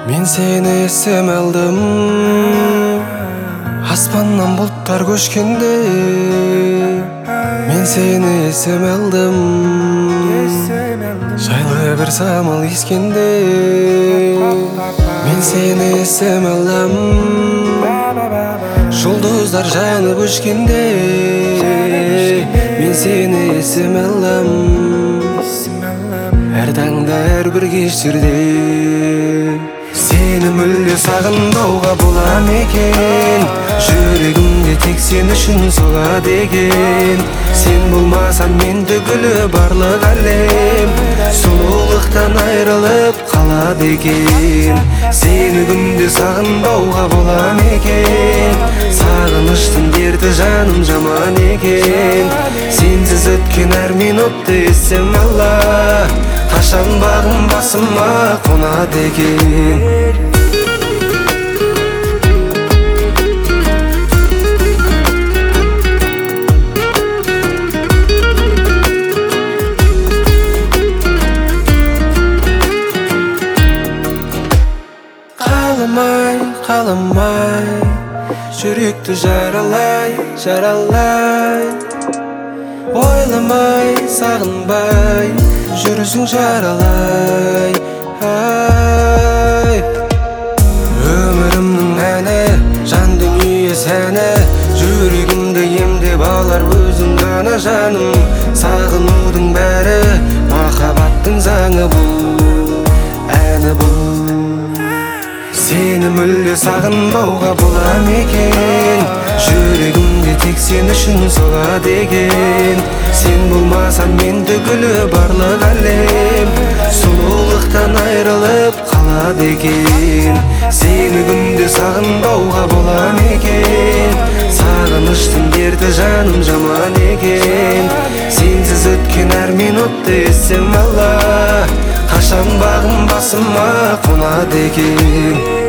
Мен сені есіме алдым, аспаннан бұлттар көшкенде. Мен сені есіме алдым, жайлы бір самал ескенде. Мен сені есіме алдым, жұлдыздар жанып өшкенде. Мен сені есіме алдым, әр таңда әрбір кештерде. Сені мүлде сағынбауға бола ма екен? Жүрегімде тек сен үшін соғады екен. Сен болмасаң мен түгілі барлық әлем сұлулықтан айрылып қалады екен. Сені күнде сағынбауға бола ма екен? Сағыныштың дерті жаным жаман екен. Сенсіз өткен әр минутты есім алла, қашан бағым басыма қонады екен. Қаламай, жүректі жаралай, ойламай, сағынбай, жүрісің жаралай. Өмірімнің әні, жан дүние сәні, жүрегімді емдеп алар өзің ғана жаным. Сағынудың бәрі махаббаттың заңы бұл, әні бұл. Сені мүлде сағынбауға бола ма екен? Жүрегімде тек сен үшін соғады екен. Сен болмасаң мен түгілі барлық әлем сұлулықтан айрылып қалады екен. Сені күнде сағынбауға бола ма екен? Сағыныштың дерті жаным жаман екен. Сенсіз өткен әр минутты есім алла, қашан бағым басыма қонады екен.